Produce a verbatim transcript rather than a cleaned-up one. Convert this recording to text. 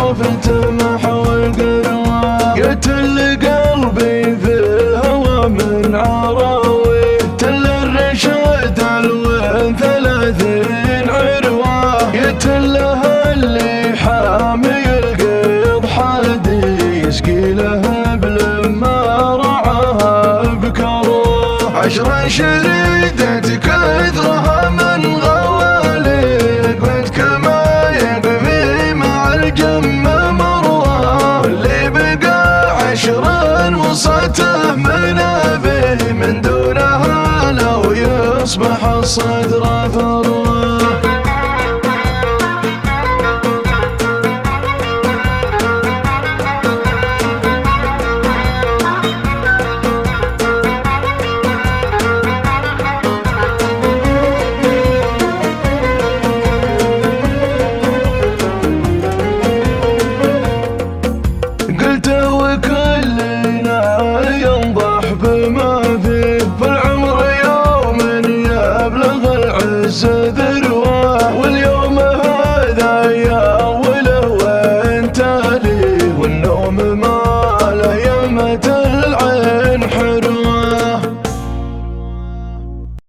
شوفته محو القروى. قتل قلبي في الهوى من عراوي، تل الرشاد الوين ثلاثين عروة. قتلها اللي حامي القيض حادي، يسقي له بلما رعاها بكروه. عشر شريدة كثرها من غوالي، قد كما يقفي مع الجمة مروى. واللي بقى عشر وصته من أبيه، من دونها لو يصبح الصدر ثروة.